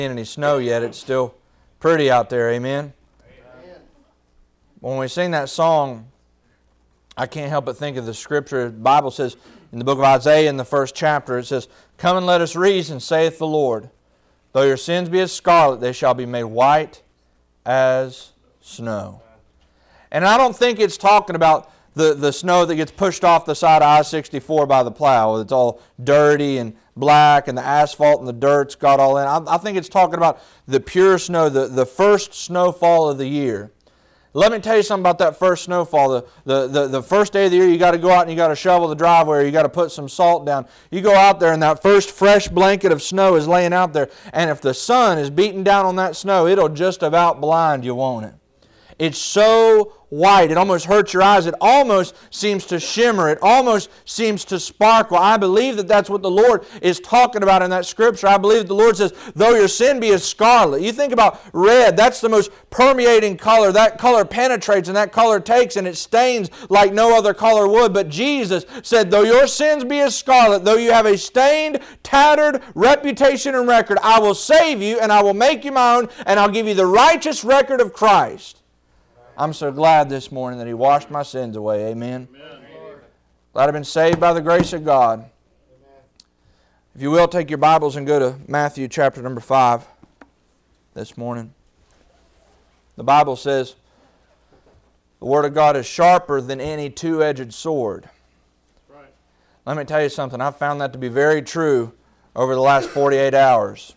Any snow yet. It's still pretty out there. Amen. When we sing that song, I can't help but think of the scripture. The Bible says in the book of Isaiah in the first chapter, it says, "Come and let us reason, saith the Lord. Though your sins be as scarlet, they shall be made white as snow." And I don't think it's talking about the snow that gets pushed off the side of I-64 by the plow. It's all dirty and black and the asphalt and the dirt's got all in. I think it's talking about the pure snow, the first snowfall of the year. Let me tell you something about that first snowfall. The first day of the year, you got to go out and you got to shovel the driveway, or you got to put some salt down. You go out there and that first fresh blanket of snow is laying out there. And if the sun is beating down on that snow, it'll just about blind you, won't it? It's so white. It almost hurts your eyes. It almost seems to shimmer. It almost seems to sparkle. I believe that that's what the Lord is talking about in that scripture. I believe that the Lord says, though your sin be as scarlet. You think about red. That's the most permeating color. That color penetrates and that color takes and it stains like no other color would. But Jesus said, though your sins be as scarlet, though you have a stained, tattered reputation and record, I will save you and I will make you my own and I'll give you the righteous record of Christ. I'm so glad this morning that He washed my sins away. Amen. Glad I've been saved by the grace of God. Amen. If you will, take your Bibles and go to Matthew chapter number 5 this morning. The Bible says, the Word of God is sharper than any two-edged sword. Right. Let me tell you something. I've found that to be very true over the last 48 hours.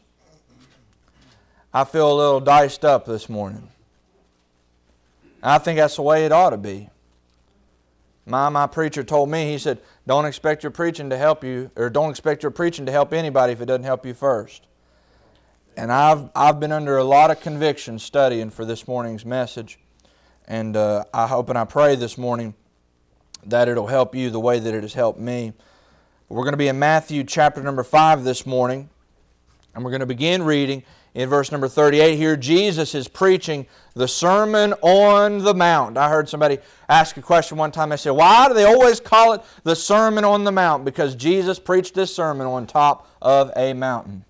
I feel a little diced up this morning. I think that's the way it ought to be. My preacher told me, he said, don't expect your preaching to help you, or don't expect your preaching to help anybody if it doesn't help you first. And I've been under a lot of conviction studying for this morning's message. And I hope and I pray this morning that it'll help you the way that it has helped me. We're going to be in Matthew chapter number 5 this morning. And we're going to begin reading in verse number 38 here. Jesus is preaching the Sermon on the Mount. I heard somebody ask a question one time. They said, why do they always call it the Sermon on the Mount? Because Jesus preached this sermon on top of a mountain.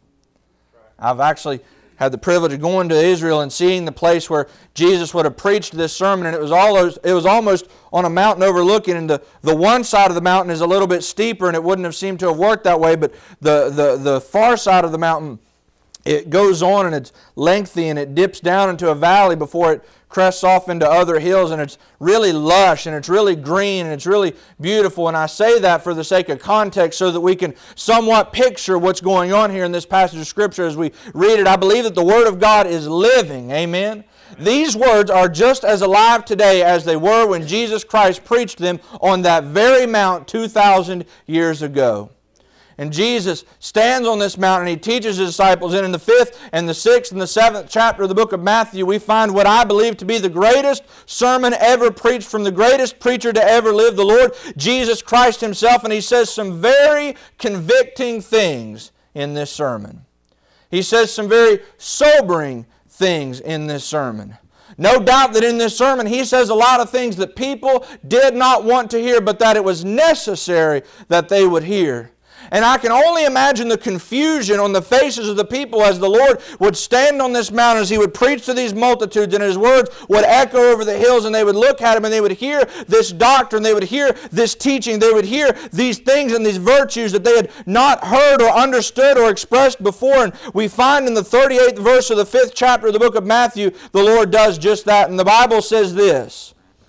I've actually had the privilege of going to Israel and seeing the place where Jesus would have preached this sermon, and it was almost on a mountain overlooking, and the one side of the mountain is a little bit steeper, and it wouldn't have seemed to have worked that way, but the far side of the mountain, it goes on and it's lengthy and it dips down into a valley before it crests off into other hills, and it's really lush and it's really green and it's really beautiful. And I say that for the sake of context so that we can somewhat picture what's going on here in this passage of Scripture as we read it. I believe that the Word of God is living. Amen. These words are just as alive today as they were when Jesus Christ preached them on that very mount 2,000 years ago. And Jesus stands on this mountain and He teaches His disciples. And in the 5th and the 6th and the 7th chapter of the book of Matthew, we find what I believe to be the greatest sermon ever preached from the greatest preacher to ever live, the Lord Jesus Christ Himself. And He says some very convicting things in this sermon. He says some very sobering things in this sermon. No doubt that in this sermon He says a lot of things that people did not want to hear, but that it was necessary that they would hear. And I can only imagine the confusion on the faces of the people as the Lord would stand on this mountain, as He would preach to these multitudes, and His words would echo over the hills, and they would look at Him and they would hear this doctrine, they would hear this teaching, they would hear these things and these virtues that they had not heard or understood or expressed before. And we find in the 38th verse of the 5th chapter of the book of Matthew, the Lord does just that. And the Bible says this,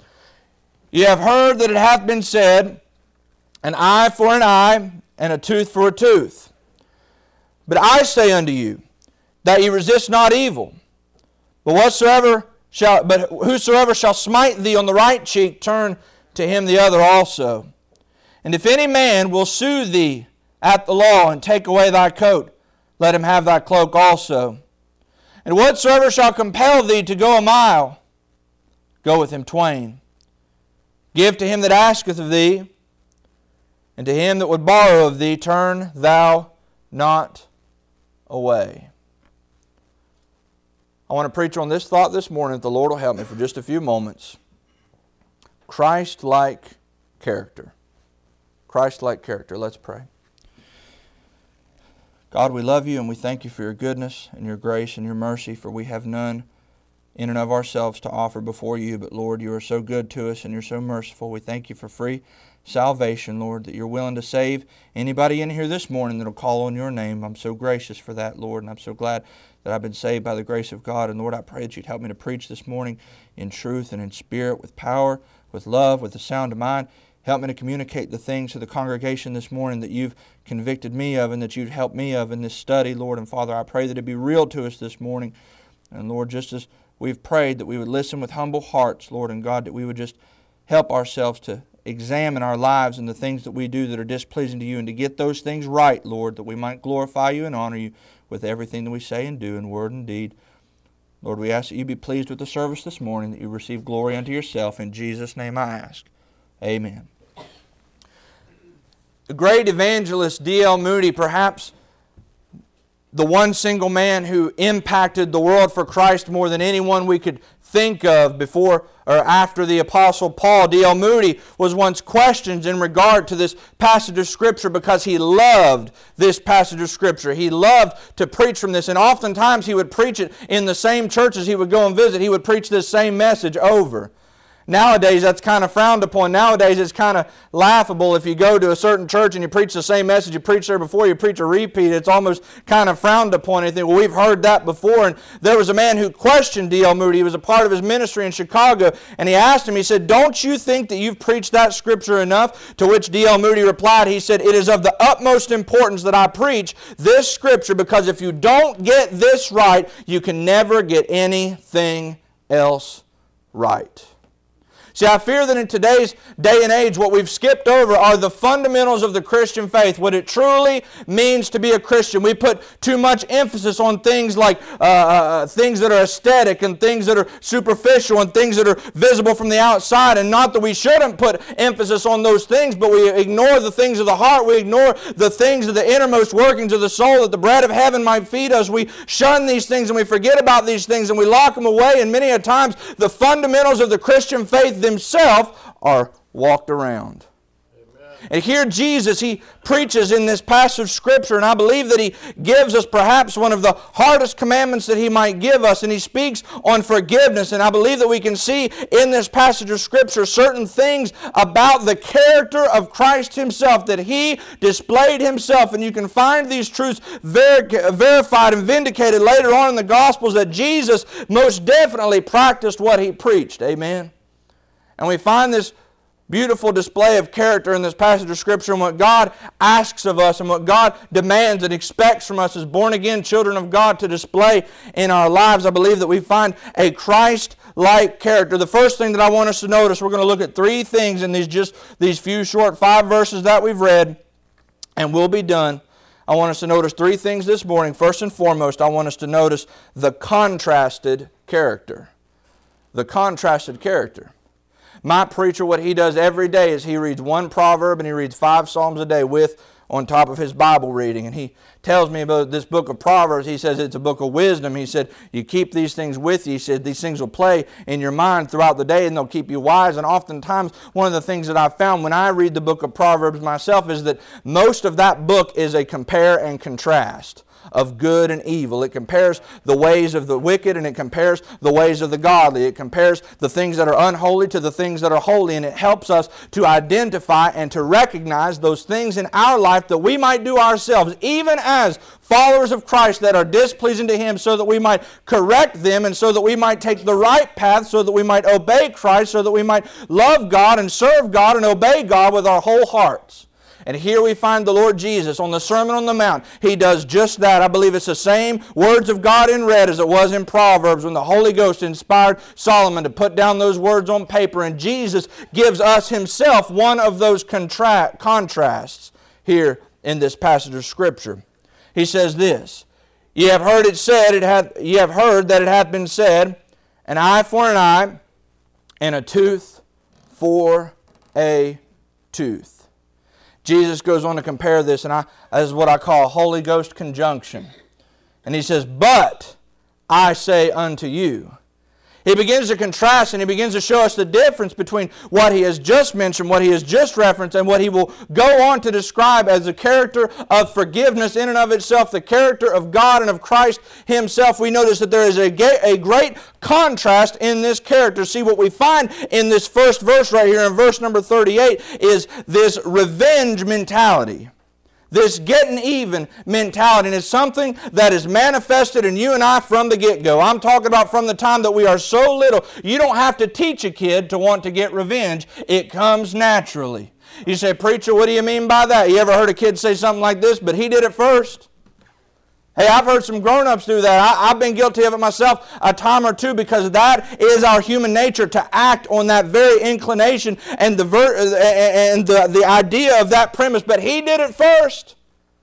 "You have heard that it hath been said, an eye for an eye, and a tooth for a tooth. But I say unto you, that ye resist not evil. But whosoever shall smite thee on the right cheek, turn to him the other also. And if any man will sue thee at the law, and take away thy coat, let him have thy cloak also. And whatsoever shall compel thee to go a mile, go with him twain. Give to him that asketh of thee, and to him that would borrow of thee, turn thou not away." I want to preach on this thought this morning, that the Lord will help me for just a few moments. Christ-like character. Christ-like character. Let's pray. God, we love you and we thank you for your goodness and your grace and your mercy, for we have none in and of ourselves to offer before you. But Lord, you are so good to us and you're so merciful. We thank you for free salvation, Lord, that you're willing to save anybody in here this morning that will call on your name. I'm so gracious for that, Lord, and I'm so glad that I've been saved by the grace of God. And Lord, I pray that you'd help me to preach this morning in truth and in spirit, with power, with love, with a sound mind. Help me to communicate the things to the congregation this morning that you've convicted me of and that you've helped me of in this study, Lord. And Father, I pray that it be real to us this morning. And Lord, just as we've prayed that we would listen with humble hearts, Lord, and God, that we would just help ourselves to examine our lives and the things that we do that are displeasing to you, and to get those things right, Lord, that we might glorify you and honor you with everything that we say and do in word and deed. Lord, we ask that you be pleased with the service this morning, that you receive glory unto yourself. In Jesus' name I ask. Amen. The great evangelist D.L. Moody, perhaps the one single man who impacted the world for Christ more than anyone we could think of before or after the Apostle Paul, D.L. Moody was once questioned in regard to this passage of Scripture because he loved this passage of Scripture. He loved to preach from this, and oftentimes he would preach it in the same churches he would go and visit. He would preach this same message over. Nowadays, that's kind of frowned upon. Nowadays, it's kind of laughable if you go to a certain church and you preach the same message you preached there before, you preach a repeat. It's almost kind of frowned upon. You think, well, we've heard that before. And there was a man who questioned D.L. Moody. He was a part of his ministry in Chicago. And he asked him, he said, don't you think that you've preached that Scripture enough? To which D.L. Moody replied, he said, it is of the utmost importance that I preach this Scripture, because if you don't get this right, you can never get anything else right. See, I fear that in today's day and age, what we've skipped over are the fundamentals of the Christian faith, what it truly means to be a Christian. We put too much emphasis on things like things that are aesthetic and things that are superficial and things that are visible from the outside. And not that we shouldn't put emphasis on those things, but we ignore the things of the heart. We ignore the things of the innermost workings of the soul, that the bread of heaven might feed us. We shun these things and we forget about these things and we lock them away. And many a times the fundamentals of the Christian faith themselves are walked around. Amen. And here Jesus, he preaches in this passage of Scripture, and I believe that he gives us perhaps one of the hardest commandments that he might give us, and he speaks on forgiveness. And I believe that we can see in this passage of Scripture certain things about the character of Christ himself, that he displayed himself. And you can find these truths verified and vindicated later on in the Gospels, that Jesus most definitely practiced what he preached. Amen. And we find this beautiful display of character in this passage of Scripture, and what God asks of us and what God demands and expects from us as born-again children of God to display in our lives. I believe that we find a Christ-like character. The first thing that I want us to notice, we're going to look at three things in these few short 5 verses that we've read, and we'll be done. I want us to notice three things this morning. First and foremost, I want us to notice the contrasted character. The contrasted character. My preacher, what he does every day is he reads one proverb and he reads 5 Psalms a day on top of his Bible reading. And he tells me about this book of Proverbs. He says it's a book of wisdom. He said, you keep these things with you. He said, these things will play in your mind throughout the day and they'll keep you wise. And oftentimes, one of the things that I've found when I read the book of Proverbs myself is that most of that book is a compare and contrast of good and evil. It compares the ways of the wicked and it compares the ways of the godly. It compares the things that are unholy to the things that are holy, and it helps us to identify and to recognize those things in our life that we might do ourselves, even as followers of Christ, that are displeasing to Him, so that we might correct them and so that we might take the right path, so that we might obey Christ, so that we might love God and serve God and obey God with our whole hearts. And here we find the Lord Jesus on the Sermon on the Mount. He does just that. I believe it's the same words of God in red as it was in Proverbs when the Holy Ghost inspired Solomon to put down those words on paper. And Jesus gives us Himself one of those contrasts here in this passage of Scripture. He says this, Ye have heard that it hath been said, an eye for an eye, and a tooth for a tooth. Jesus goes on to compare this, and this is what I call a Holy Ghost conjunction. And He says, But I say unto you, He begins to contrast and he begins to show us the difference between what he has just mentioned, what he has just referenced, and what he will go on to describe as the character of forgiveness in and of itself, the character of God and of Christ himself. We notice that there is a great contrast in this character. See, what we find in this first verse right here, in verse number 38, is this revenge mentality. This getting even mentality. And it's something that is manifested in you and I from the get-go. I'm talking about from the time that we are so little. You don't have to teach a kid to want to get revenge. It comes naturally. You say, preacher, what do you mean by that? You ever heard a kid say something like this? But he did it first. Hey, I've heard some grown-ups do that. I've been guilty of it myself a time or two, because that is our human nature, to act on that very inclination and the idea of that premise. But he did it first.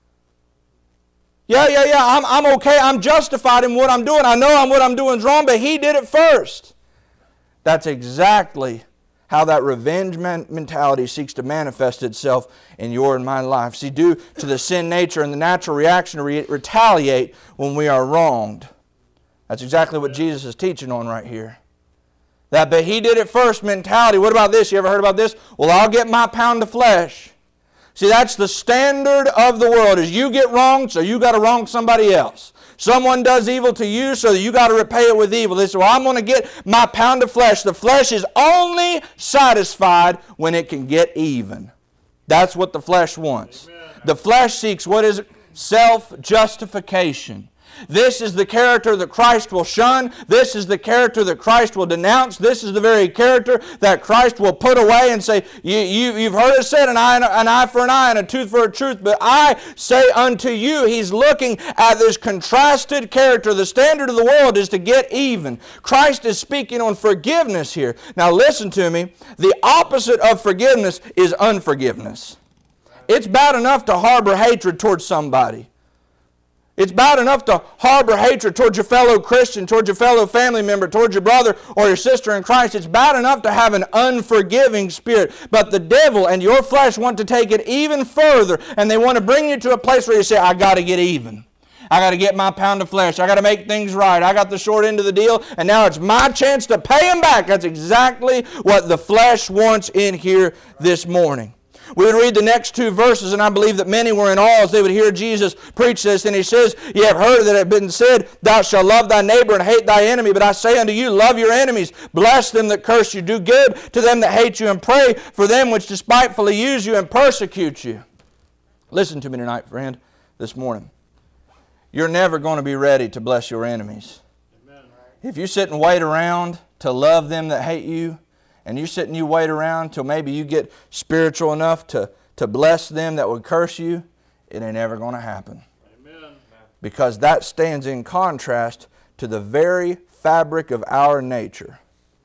Yeah, I'm okay. I'm justified in what I'm doing. I know what I'm doing is wrong, but he did it first. That's exactly how that revenge mentality seeks to manifest itself in your and my life. See, due to the sin nature and the natural reaction to retaliate when we are wronged. That's exactly what Jesus is teaching on right here. That but he did it first mentality. What about this? You ever heard about this? Well, I'll get my pound of flesh. See, that's the standard of the world, is you get wronged, so you got to wrong somebody else. Someone does evil to you, so you got to repay it with evil. They say, well, I'm going to get my pound of flesh. The flesh is only satisfied when it can get even. That's what the flesh wants. Amen. The flesh seeks, what is it? Self-justification. This is the character that Christ will shun. This is the character that Christ will denounce. This is the very character that Christ will put away and say, you've heard it said, an eye for an eye and a tooth for a tooth. But I say unto you, he's looking at this contrasted character. The standard of the world is to get even. Christ is speaking on forgiveness here. Now listen to me. The opposite of forgiveness is unforgiveness. It's bad enough to harbor hatred towards somebody. It's bad enough to harbor hatred towards your fellow Christian, towards your fellow family member, towards your brother or your sister in Christ. It's bad enough to have an unforgiving spirit. But the devil and your flesh want to take it even further, and they want to bring you to a place where you say, I got to get even. I got to get my pound of flesh. I got to make things right. I got the short end of the deal, and now it's my chance to pay him back. That's exactly what the flesh wants in here this morning. We would read the next two verses, and I believe that many were in awe as they would hear Jesus preach this. And he says, ye have heard that it had been said, thou shalt love thy neighbor and hate thy enemy. But I say unto you, love your enemies. Bless them that curse you. Do good to them that hate you. And pray for them which despitefully use you and persecute you. Listen to me tonight, friend, this morning. You're never going to be ready to bless your enemies. Amen. If you sit and wait around to love them that hate you, and you sit and you wait around till maybe you get spiritual enough to bless them that would curse you, it ain't ever going to happen. Amen. Because that stands in contrast to the very fabric of our nature.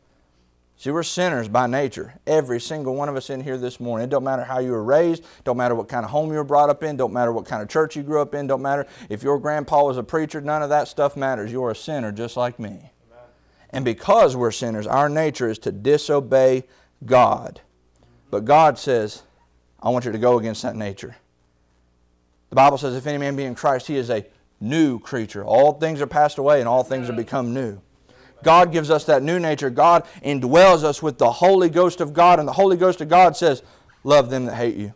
See, we're sinners by nature. Every single one of us in here this morning. It don't matter how you were raised. Don't matter what kind of home you were brought up in. Don't matter what kind of church you grew up in. Don't matter if your grandpa was a preacher. None of that stuff matters. You're a sinner just like me. And because we're sinners, our nature is to disobey God. But God says, I want you to go against that nature. The Bible says, if any man be in Christ, he is a new creature. All things are passed away and all things are become new. God gives us that new nature. God indwells us with the Holy Ghost of God. And the Holy Ghost of God says, love them that hate you.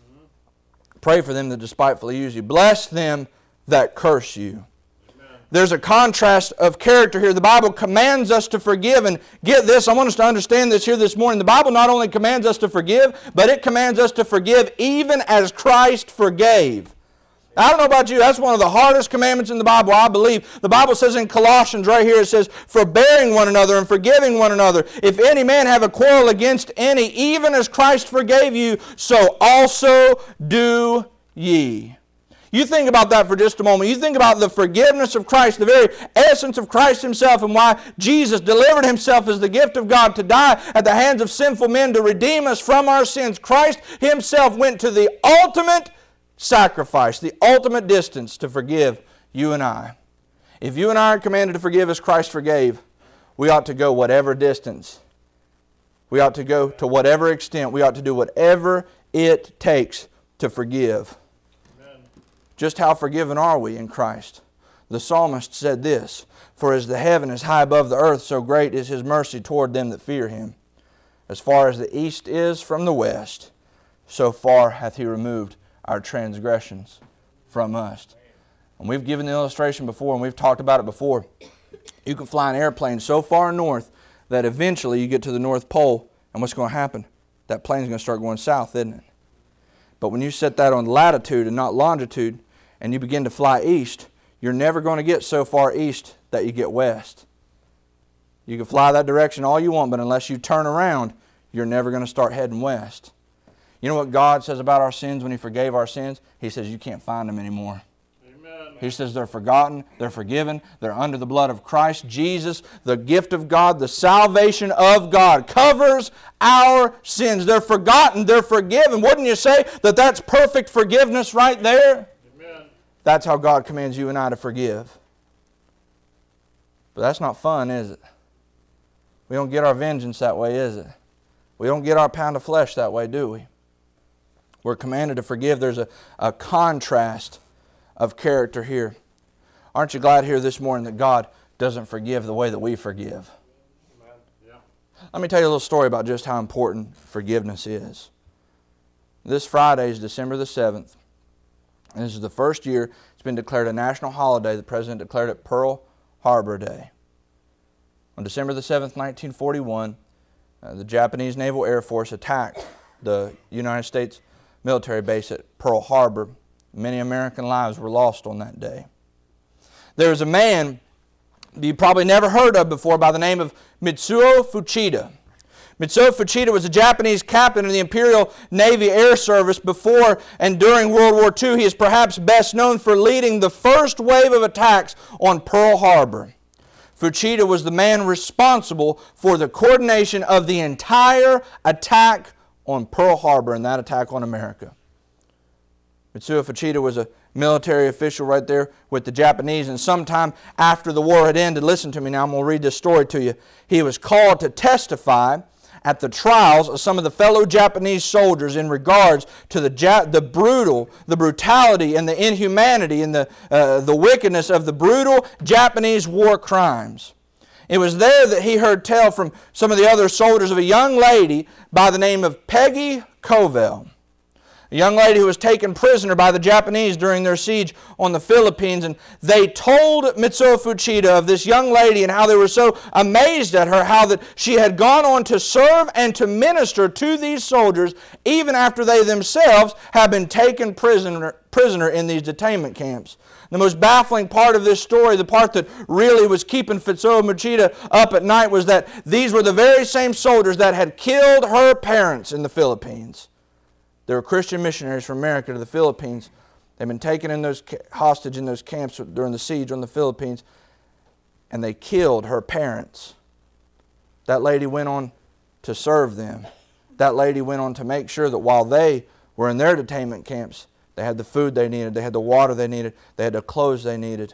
Pray for them that despitefully use you. Bless them that curse you. There's a contrast of character here. The Bible commands us to forgive. And get this, I want us to understand this here this morning. The Bible not only commands us to forgive, but it commands us to forgive even as Christ forgave. I don't know about you, that's one of the hardest commandments in the Bible, I believe. The Bible says in Colossians right here, it says, forbearing one another and forgiving one another. If any man have a quarrel against any, even as Christ forgave you, so also do ye. You think about that for just a moment. You think about the forgiveness of Christ, the very essence of Christ himself, and why Jesus delivered himself as the gift of God to die at the hands of sinful men to redeem us from our sins. Christ himself went to the ultimate sacrifice, the ultimate distance to forgive you and I. If you and I are commanded to forgive as Christ forgave, we ought to go whatever distance. We ought to go to whatever extent. We ought to do whatever it takes to forgive. Just how forgiven are we in Christ? the psalmist said this, "For as the heaven is high above the earth, so great is His mercy toward them that fear Him. As far as the east is from the west, so far hath He removed our transgressions from us." And we've given the illustration before, and we've talked about it before. You can fly an airplane so far north that eventually you get to the North Pole, and what's going to happen? That plane's going to start going south, isn't it? But when you set that on latitude and not longitude, and you begin to fly east, you're never going to get so far east that you get west. You can fly that direction all you want, but unless you turn around, you're never going to start heading west. You know what God says about our sins when He forgave our sins? He says you can't find them anymore. Amen. He says they're forgotten, they're forgiven, they're under the blood of Christ Jesus. The gift of God, the salvation of God covers our sins. They're forgotten, they're forgiven. Wouldn't you say that that's perfect forgiveness right there? Amen. That's how God commands you and I to forgive. But that's not fun, is it? We don't get our vengeance that way, is it? We don't get our pound of flesh that way, do we? We're commanded to forgive. There's a contrast of character here. Aren't you glad here this morning that God doesn't forgive the way that we forgive? Yeah. Let me tell you a little story about just how important forgiveness is. This Friday is December the 7th. And this is the first year it's been declared a national holiday. The President declared it Pearl Harbor Day. On December the 7th, 1941, the Japanese Naval Air Force attacked the United States military base at Pearl Harbor. Many American lives were lost on that day. There was a man you probably never heard of before by the name of Mitsuo Fuchida. Mitsuo Fuchida was a Japanese captain in the Imperial Navy Air Service before and during World War II. He is perhaps best known for leading the first wave of attacks on Pearl Harbor. Fuchida was the man responsible for the coordination of the entire attack on Pearl Harbor and that attack on America. Mitsuo Fuchida was a military official right there with the Japanese, and sometime after the war had ended, listen to me now, I'm going to read this story to you. He was called to testify at the trials of some of the fellow Japanese soldiers in regards to the brutality and the inhumanity and the wickedness of the brutal Japanese war crimes. It was there that he heard tell from some of the other soldiers of a young lady by the name of Peggy Covell. A young lady who was taken prisoner by the Japanese during their siege on the Philippines. And they told Mitsuo Fuchida of this young lady and how they were so amazed at her, how that she had gone on to serve and to minister to these soldiers even after they themselves had been taken prisoner in these detainment camps. The most baffling part of this story, the part that really was keeping Mitsuo Fuchida up at night, was that these were the very same soldiers that had killed her parents in the Philippines. They were Christian missionaries from America to the Philippines. They'd been taken in those hostage in those camps during the siege on the Philippines, and they killed her parents. That lady went on to serve them. That lady went on to make sure that while they were in their detainment camps, they had the food they needed, they had the water they needed, they had the clothes they needed.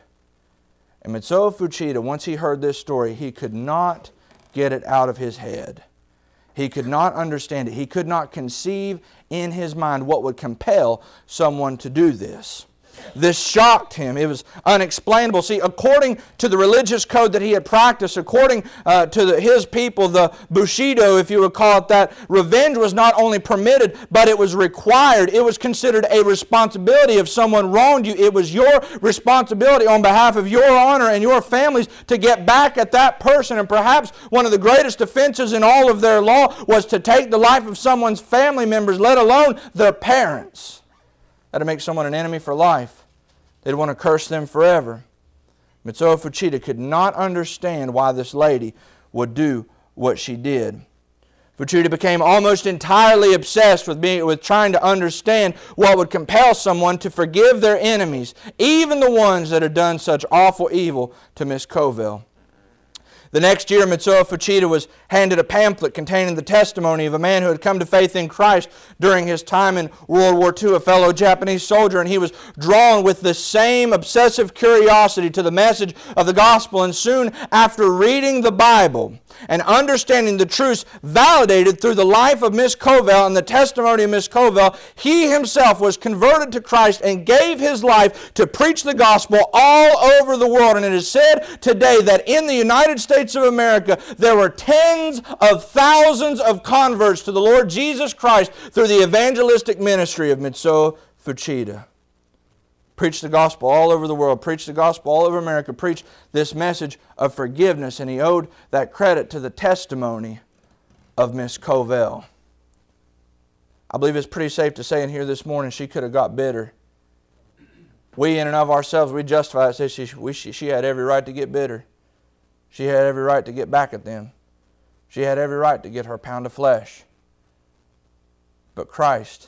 And Mitsuo Fuchida, once he heard this story, he could not get it out of his head. He could not understand it. He could not conceive in his mind what would compel someone to do this. This shocked him. It was unexplainable. See, according to the religious code that he had practiced, according to his people, the Bushido, if you would call it that, revenge was not only permitted, but it was required. It was considered a responsibility. If someone wronged you, it was your responsibility on behalf of your honor and your families to get back at that person. And perhaps one of the greatest offenses in all of their law was to take the life of someone's family members, let alone their parents. That'd make someone an enemy for life. They'd want to curse them forever. Mitsuo Fuchida could not understand why this lady would do what she did. Fuchida became almost entirely obsessed with trying to understand what would compel someone to forgive their enemies, even the ones that had done such awful evil to Miss Covell. The next year, Mitsuo Fuchida was handed a pamphlet containing the testimony of a man who had come to faith in Christ during his time in World War II, a fellow Japanese soldier, and he was drawn with the same obsessive curiosity to the message of the gospel. And soon after reading the Bible, and understanding the truths validated through the life of Miss Covell and the testimony of Miss Covell, he himself was converted to Christ and gave his life to preach the gospel all over the world. And it is said today that in the United States of America, there were tens of thousands of converts to the Lord Jesus Christ through the evangelistic ministry of Mitsuo Fuchida. Preach the gospel all over the world. Preach the gospel all over America. Preach this message of forgiveness. And he owed that credit to the testimony of Miss Covell. I believe it's pretty safe to say in here this morning she could have got bitter. We in and of ourselves, we justify it. Say she had every right to get bitter. She had every right to get back at them. She had every right to get her pound of flesh. But Christ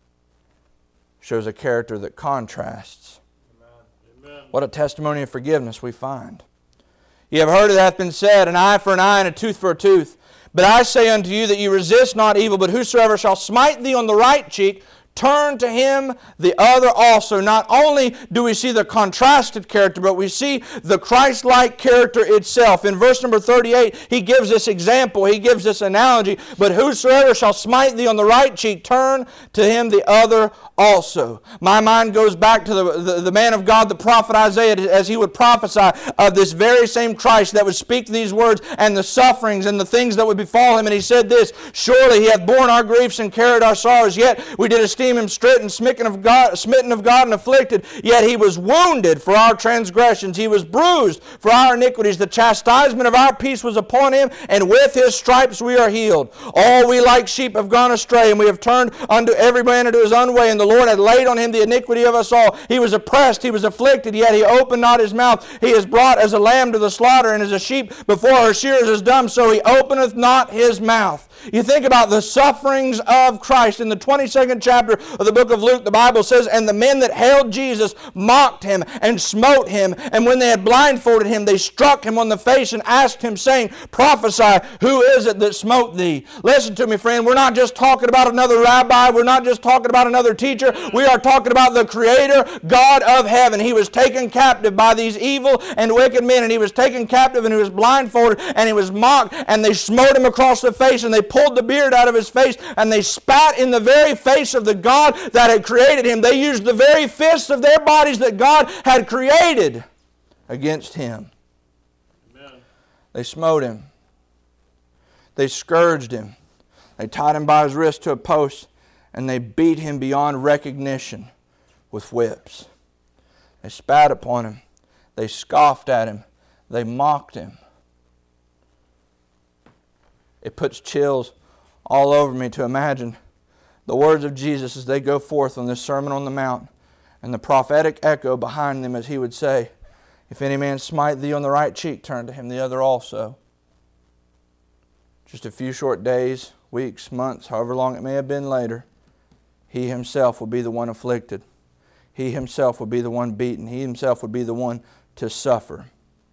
shows a character that contrasts. Amen. What a testimony of forgiveness we find. You have heard it hath been said, an eye for an eye and a tooth for a tooth. But I say unto you that you resist not evil, but whosoever shall smite thee on the right cheek, turn to him the other also. Not only do we see the contrasted character, but we see the Christ-like character itself. In verse number 38, he gives this example, he gives this analogy. But whosoever shall smite thee on the right cheek, turn to him the other also. My mind goes back to the man of God, the prophet Isaiah, as he would prophesy of this very same Christ that would speak these words and the sufferings and the things that would befall him. And he said this, surely he hath borne our griefs and carried our sorrows, yet we did esteem him stricken, smitten of God and afflicted, yet he was wounded for our transgressions, he was bruised for our iniquities, the chastisement of our peace was upon him, and with his stripes we are healed. All we like sheep have gone astray, and we have turned unto every man into his own way, and the Lord hath laid on him the iniquity of us all. He was oppressed, he was afflicted, yet he opened not his mouth. He is brought as a lamb to the slaughter, and as a sheep before her shearers is dumb, so he openeth not his mouth. You think about the sufferings of Christ. In the 22nd chapter of the book of Luke, the Bible says, and the men that hailed Jesus mocked him and smote him, and when they had blindfolded him, they struck him on the face and asked him, saying, prophesy, who is it that smote thee? Listen to me, friend. We're not just talking about another rabbi. We're not just talking about another teacher. We are talking about the Creator, God of heaven. He was taken captive by these evil and wicked men, and he was taken captive, and he was blindfolded, and he was mocked, and they smote him across the face, and they pulled the beard out of his face, and they spat in the very face of the God that had created him. They used the very fists of their bodies that God had created against him. Amen. They smote him. They scourged him. They tied him by his wrist to a post, and they beat him beyond recognition with whips. They spat upon him. They scoffed at him. They mocked him. It puts chills all over me to imagine the words of Jesus as they go forth on this Sermon on the Mount, and the prophetic echo behind them as he would say, if any man smite thee on the right cheek, turn to him the other also. Just a few short days, weeks, months, however long it may have been later, he himself will be the one afflicted. He himself will be the one beaten. He himself would be the one to suffer.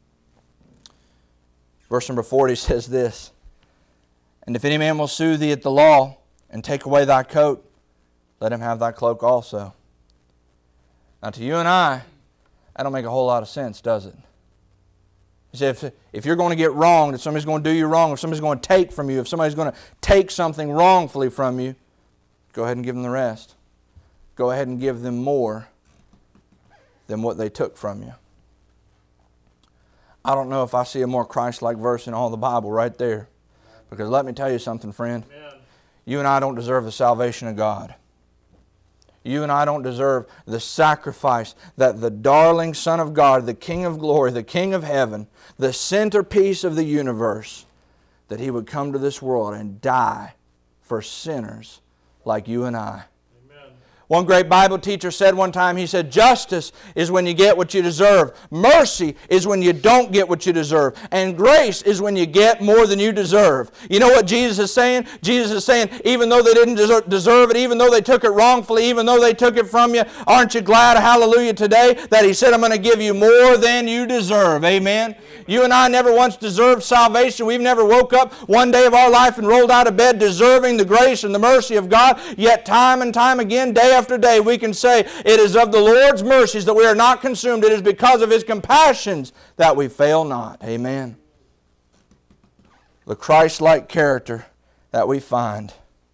Verse number 40 says this, and if any man will sue thee at the law, and take away thy coat, let him have thy cloak also. Now to you and I, that don't make a whole lot of sense, does it? You see, if you're going to get wronged, if somebody's going to do you wrong, if somebody's going to take from you, if somebody's going to take something wrongfully from you, go ahead and give them the rest. Go ahead and give them more than what they took from you. I don't know if I see a more Christ-like verse in all the Bible right there. Because let me tell you something, friend. Amen. You and I don't deserve the salvation of God. You and I don't deserve the sacrifice that the darling Son of God, the King of glory, the King of heaven, the centerpiece of the universe, that He would come to this world and die for sinners like you and I. One great Bible teacher said one time, he said, justice is when you get what you deserve. Mercy is when you don't get what you deserve. And grace is when you get more than you deserve. You know what Jesus is saying? Jesus is saying, even though they didn't deserve it, even though they took it wrongfully, even though they took it from you, aren't you glad, hallelujah, today that He said, I'm going to give you more than you deserve. Amen? You and I never once deserved salvation. We've never woke up one day of our life and rolled out of bed deserving the grace and the mercy of God. Yet time and time again, day after day, we can say, it is of the Lord's mercies that we are not consumed. It is because of His compassions that we fail not. Amen. the Christ-like character that we find.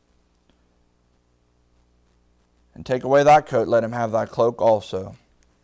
And take away thy coat, let him have thy cloak also.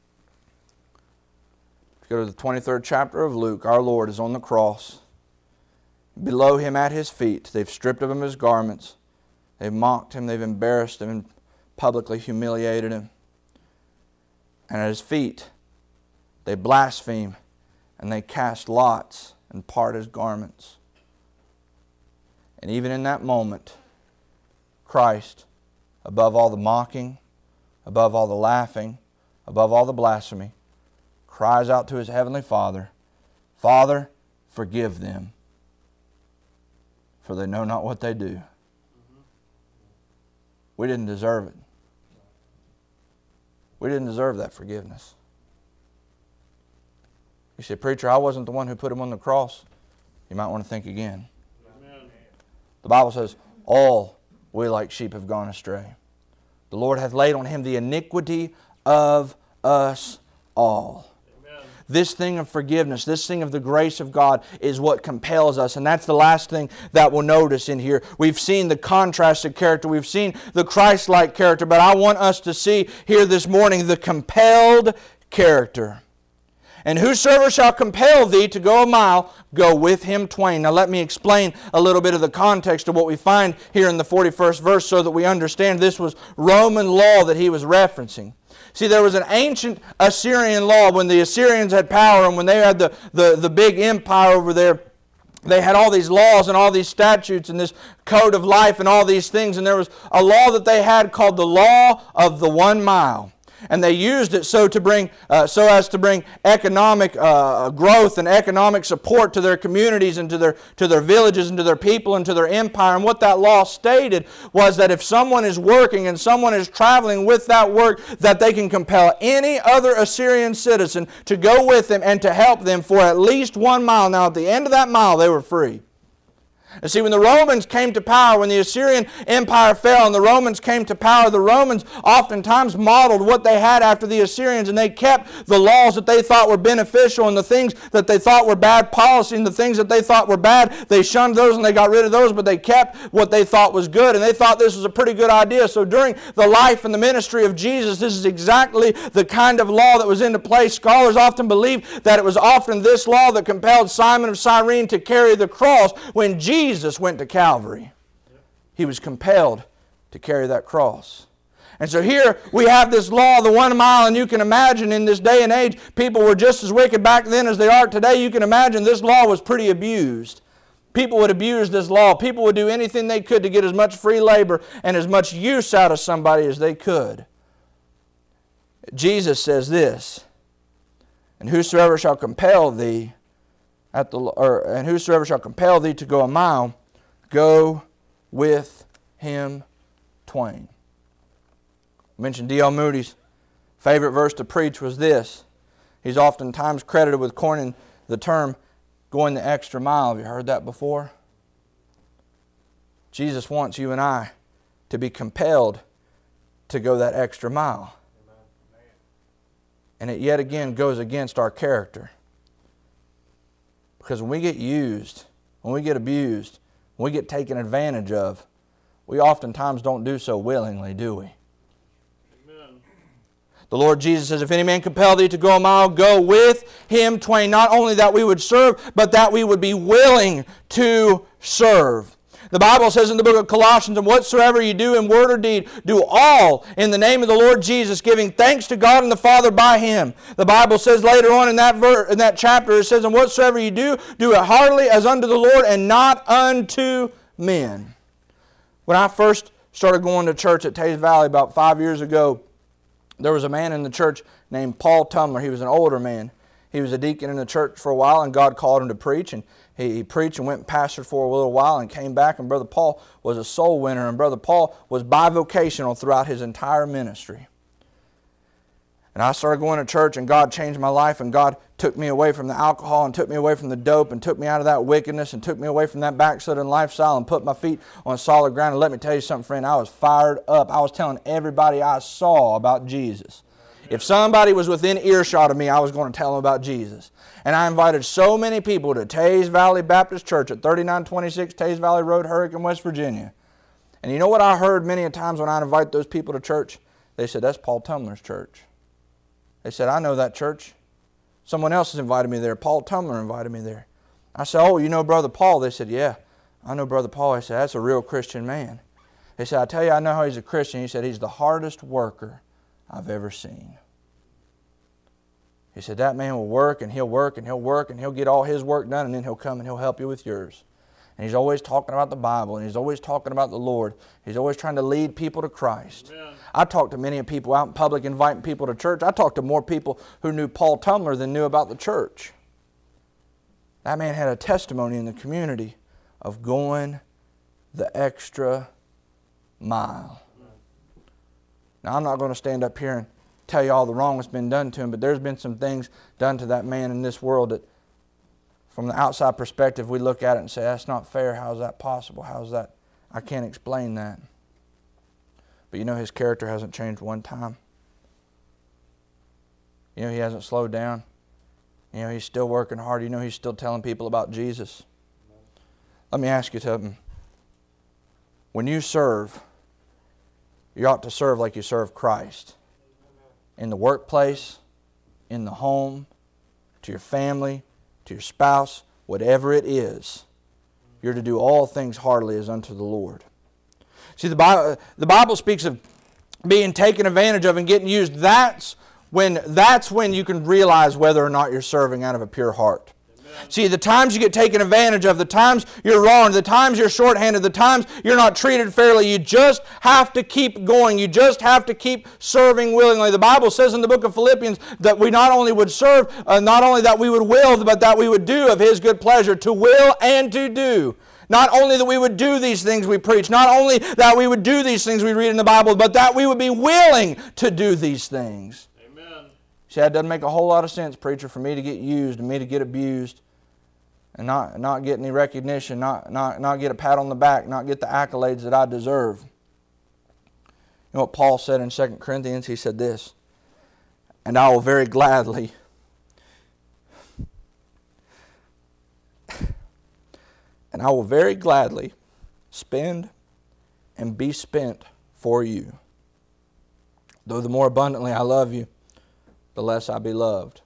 Go to the 23rd chapter of Luke. Our Lord is on the cross. Below him at his feet, they've stripped of him his garments. They've mocked him. They've embarrassed him and publicly humiliated him. And at his feet, they blaspheme and they cast lots and part his garments. And even in that moment, Christ, above all the mocking, above all the laughing, above all the blasphemy, cries out to his heavenly Father, Father, forgive them, for they know not what they do. We didn't deserve it. We didn't deserve that forgiveness. You say, preacher, I wasn't the one who put him on the cross. You might want to think again. Amen. The Bible says, all we like sheep have gone astray. The Lord hath laid on him the iniquity of us all. This thing of forgiveness, this thing of the grace of God is what compels us. And that's the last thing that we'll notice in here. We've seen the contrasted character. We've seen the Christ-like character. But I want us to see here this morning the compelled character. And whosoever shall compel thee to go a mile, go with him twain. Now let me explain a little bit of the context of what we find here in the 41st verse so that we understand this was Roman law that he was referencing. See, there was an ancient Assyrian law when the Assyrians had power and when they had the big empire over there. They had all these laws and all these statutes and this code of life and all these things. And there was a law that they had called the law of the 1 mile. And they used it so as to bring economic growth and economic support to their communities and to their villages and to their people and to their empire. And what that law stated was that if someone is working and someone is traveling with that work, that they can compel any other Assyrian citizen to go with them and to help them for at least 1 mile. Now at the end of that mile, they were free. And see, when the Romans came to power, when the Assyrian Empire fell and the Romans came to power, the Romans oftentimes modeled what they had after the Assyrians, and they kept the laws that they thought were beneficial and the things that they thought were bad policy and the things that they thought were bad. They shunned those and they got rid of those, but they kept what they thought was good, and they thought this was a pretty good idea. So during the life and the ministry of Jesus, this is exactly the kind of law that was into place. Scholars often believe that it was often this law that compelled Simon of Cyrene to carry the cross when Jesus went to Calvary. He was compelled to carry that cross. And so here we have this law, the 1 mile, and you can imagine in this day and age, people were just as wicked back then as they are today. You can imagine this law was pretty abused. People would abuse this law. People would do anything they could to get as much free labor and as much use out of somebody as they could. Jesus says this, and whosoever shall compel thee and whosoever shall compel thee to go a mile, go with him twain. I mentioned D.L. Moody's favorite verse to preach was this. He's oftentimes credited with coining the term going the extra mile. Have you heard that before? Jesus wants you and I to be compelled to go that extra mile. And it yet again goes against our character. Because when we get used, when we get abused, when we get taken advantage of, we oftentimes don't do so willingly, do we? Amen. The Lord Jesus says, if any man compel thee to go a mile, go with him twain. Not only that we would serve, but that we would be willing to serve. The Bible says in the book of Colossians, and whatsoever you do in word or deed, do all in the name of the Lord Jesus, giving thanks to God and the Father by Him. The Bible says later on in that chapter, it says, and whatsoever you do, do it heartily as unto the Lord and not unto men. When I first started going to church at Tays Valley about 5 years ago, there was a man in the church named Paul Tumler. He was an older man. He was a deacon in the church for a while, and God called him to preach, and he preached and went and pastored for a little while and came back, and Brother Paul was a soul winner, and Brother Paul was bivocational throughout his entire ministry. And I started going to church, and God changed my life, and God took me away from the alcohol and took me away from the dope and took me out of that wickedness and took me away from that backslidden lifestyle and put my feet on solid ground. And let me tell you something, friend, I was fired up. I was telling everybody I saw about Jesus. If somebody was within earshot of me, I was going to tell them about Jesus. And I invited so many people to Tays Valley Baptist Church at 3926 Tays Valley Road, Hurricane, West Virginia. And you know what I heard many a times when I invite those people to church? They said, that's Paul Tumler's church. They said, I know that church. Someone else has invited me there. Paul Tumler invited me there. I said, oh, you know Brother Paul? They said, yeah, I know Brother Paul. I said, that's a real Christian man. They said, I tell you, I know how he's a Christian. He said, he's the hardest worker I've ever seen. He said, that man will work and he'll work and he'll work and he'll get all his work done, and then he'll come and he'll help you with yours. And he's always talking about the Bible, and he's always talking about the Lord. He's always trying to lead people to Christ. Amen. I talked to many people out in public inviting people to church. I talked to more people who knew Paul Tumler than knew about the church. That man had a testimony in the community of going the extra mile. Now, I'm not going to stand up here and tell you all the wrong that's been done to him, but there's been some things done to that man in this world that, from the outside perspective, we look at it and say, that's not fair. How is that possible? How is that? I can't explain that. But you know, his character hasn't changed one time. You know, he hasn't slowed down. You know, he's still working hard. You know, he's still telling people about Jesus. Let me ask you something. When you serve, you ought to serve like you serve Christ. In the workplace, in the home, to your family, to your spouse, whatever it is, you're to do all things heartily as unto the Lord. See, the Bible speaks of being taken advantage of and getting used. That's when you can realize whether or not you're serving out of a pure heart. See, the times you get taken advantage of, the times you're wrong, the times you're shorthanded, the times you're not treated fairly, you just have to keep going. You just have to keep serving willingly. The Bible says in the book of Philippians that we not only would serve, not only that we would will, but that we would do of His good pleasure, to will and to do. Not only that we would do these things we preach, not only that we would do these things we read in the Bible, but that we would be willing to do these things. See, that doesn't make a whole lot of sense, preacher, for me to get used and me to get abused and not get any recognition, not get a pat on the back, not get the accolades that I deserve. You know what Paul said in 2 Corinthians? He said this, and I will very gladly spend and be spent for you. Though the more abundantly I love you, the less I be loved.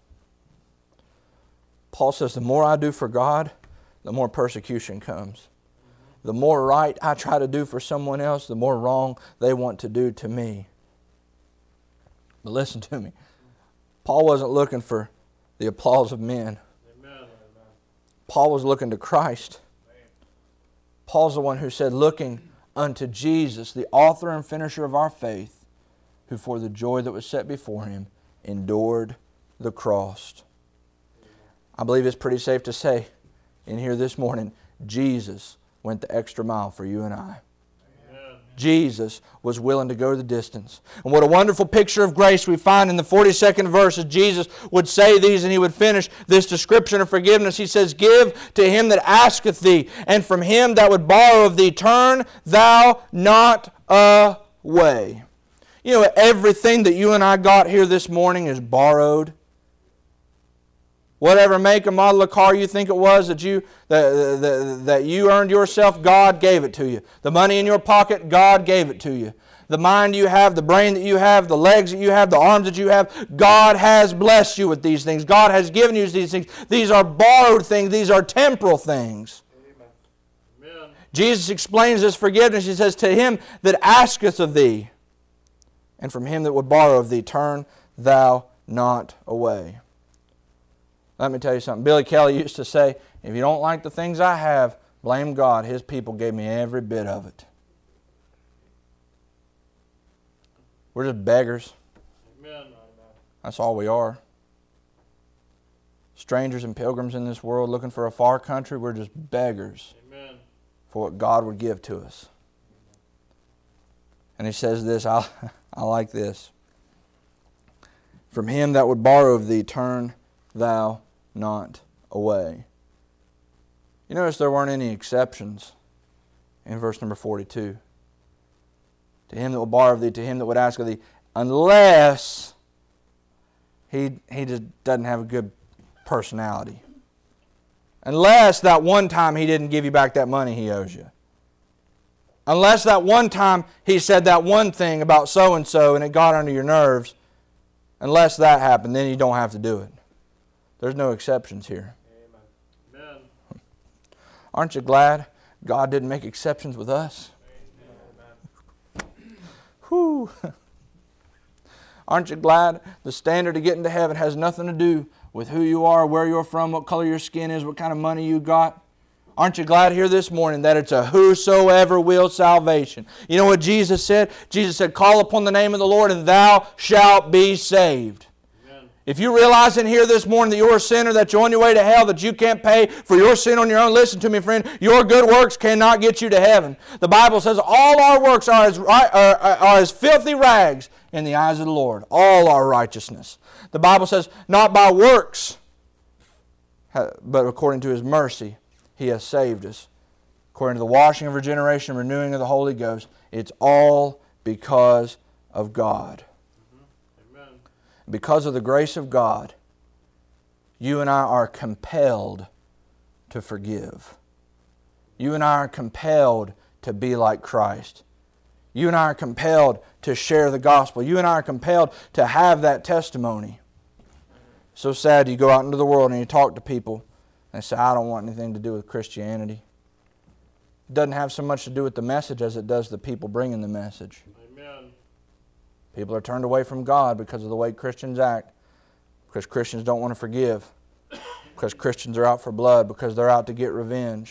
Paul says the more I do for God, the more persecution comes. The more right I try to do for someone else, the more wrong they want to do to me. But listen to me. Paul wasn't looking for the applause of men. Amen. Paul was looking to Christ. Paul's the one who said, looking unto Jesus, the author and finisher of our faith, who for the joy that was set before Him endured the cross. I believe it's pretty safe to say in here this morning, Jesus went the extra mile for you and I. Amen. Jesus was willing to go the distance. And what a wonderful picture of grace we find in the 42nd verse as Jesus would say these, and He would finish this description of forgiveness. He says, give to him that asketh thee, and from him that would borrow of thee, turn thou not away. You know, everything that you and I got here this morning is borrowed. Whatever make and model of car you think it was that you earned yourself, God gave it to you. The money in your pocket, God gave it to you. The mind you have, the brain that you have, the legs that you have, the arms that you have, God has blessed you with these things. God has given you these things. These are borrowed things. These are temporal things. Amen. Jesus explains this forgiveness. He says, to him that asketh of thee, and from him that would borrow of thee, turn thou not away. Let me tell you something. Billy Kelly used to say, if you don't like the things I have, blame God. His people gave me every bit of it. We're just beggars. Amen. That's all we are. Strangers and pilgrims in this world looking for a far country, we're just beggars. Amen. For what God would give to us. And he says this, I like this. From him that would borrow of thee, turn thou not away. You notice there weren't any exceptions in verse number 42. To him that will borrow of thee, to him that would ask of thee, unless he just doesn't have a good personality. Unless that one time he didn't give you back that money he owes you. Unless that one time he said that one thing about so-and-so and it got under your nerves. Unless that happened, then you don't have to do it. There's no exceptions here. Amen. Aren't you glad God didn't make exceptions with us? Whew. Aren't you glad the standard of getting to heaven has nothing to do with who you are, where you're from, what color your skin is, what kind of money you got? Aren't you glad here this morning that it's a whosoever will salvation? You know what Jesus said? Jesus said, call upon the name of the Lord and thou shalt be saved. Amen. If you realize in here this morning that you're a sinner, that you're on your way to hell, that you can't pay for your sin on your own, listen to me, friend, your good works cannot get you to heaven. The Bible says all our works are as filthy rags in the eyes of the Lord. All our righteousness. The Bible says, not by works, but according to His mercy, He has saved us. According to the washing of regeneration and renewing of the Holy Ghost, it's all because of God. Amen. Because of the grace of God, you and I are compelled to forgive. You and I are compelled to be like Christ. You and I are compelled to share the gospel. You and I are compelled to have that testimony. So sad you go out into the world and you talk to people and they say, I don't want anything to do with Christianity. It doesn't have so much to do with the message as it does the people bringing the message. Amen. People are turned away from God because of the way Christians act, because Christians don't want to forgive, because Christians are out for blood, because they're out to get revenge.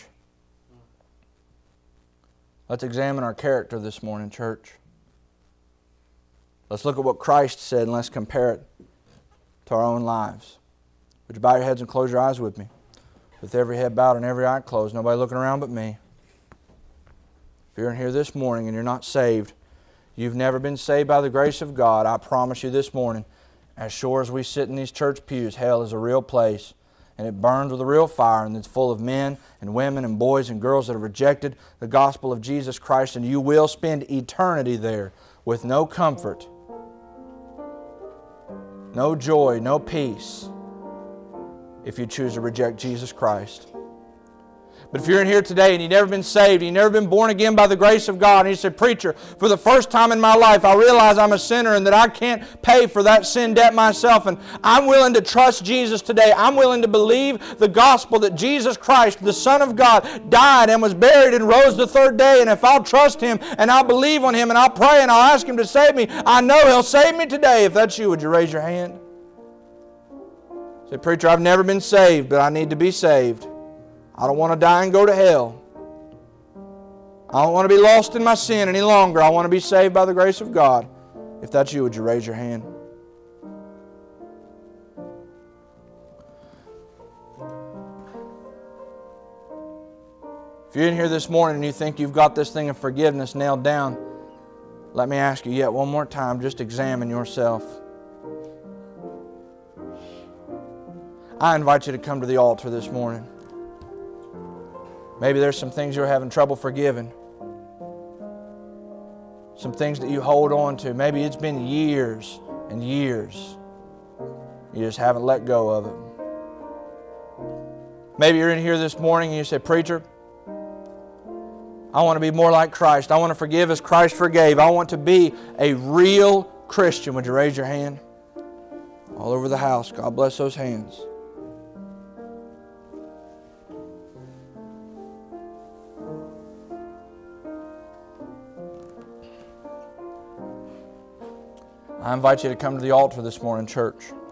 Let's examine our character this morning, church. Let's look at what Christ said and let's compare it to our own lives. Would you bow your heads and close your eyes with me? With every head bowed and every eye closed, nobody looking around but me. If you're in here this morning and you're not saved, you've never been saved by the grace of God, I promise you this morning, as sure as we sit in these church pews, hell is a real place. And it burns with a real fire, and it's full of men and women and boys and girls that have rejected the gospel of Jesus Christ, and you will spend eternity there with no comfort, no joy, no peace, if you choose to reject Jesus Christ. But if you're in here today and you've never been saved, you've never been born again by the grace of God, and you say, Preacher, for the first time in my life I realize I'm a sinner and that I can't pay for that sin debt myself, and I'm willing to trust Jesus today. I'm willing to believe the gospel that Jesus Christ, the Son of God, died and was buried and rose the third day, and if I'll trust Him and I'll believe on Him and I'll pray and I'll ask Him to save me, I know He'll save me today. If that's you, would you raise your hand? Say, Preacher, I've never been saved, but I need to be saved. I don't want to die and go to hell. I don't want to be lost in my sin any longer. I want to be saved by the grace of God. If that's you, would you raise your hand? If you're in here this morning and you think you've got this thing of forgiveness nailed down, let me ask you yet one more time, just examine yourself. I invite you to come to the altar this morning. Maybe there's some things you're having trouble forgiving. Some things that you hold on to. Maybe it's been years and years. You just haven't let go of it. Maybe you're in here this morning and you say, Preacher, I want to be more like Christ. I want to forgive as Christ forgave. I want to be a real Christian. Would you raise your hand? All over the house. God bless those hands. I invite you to come to the altar this morning, church.